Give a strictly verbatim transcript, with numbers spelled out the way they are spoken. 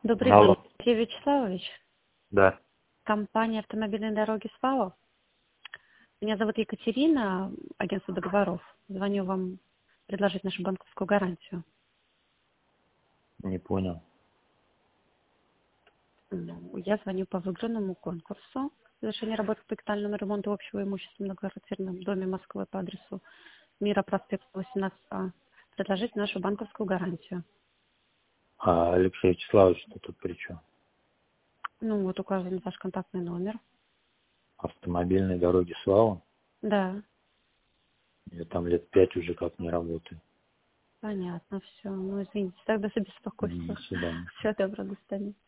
Добрый день, Алло. Сергей Вячеславович. Да. Компания «Автомобильные дороги СВАО». Меня зовут Екатерина, агентство договоров. Звоню вам предложить нашу банковскую гарантию. Не понял. Ну, Я звоню по выигранному конкурсу. Завершение работы по капитальному ремонту общего имущества в многоквартирном доме Москвы по адресу Мира, проспект восемнадцать А. Предложить нашу банковскую гарантию. А Алексей Вячеславович, что тут при чем? Ну, вот указан ваш контактный номер. Автомобильные дороги Слава? Да, Я там лет пять уже как не работаю. понятно, все. Ну, извините, тогда за До беспокойство. свидания. Всего доброго, до свидания.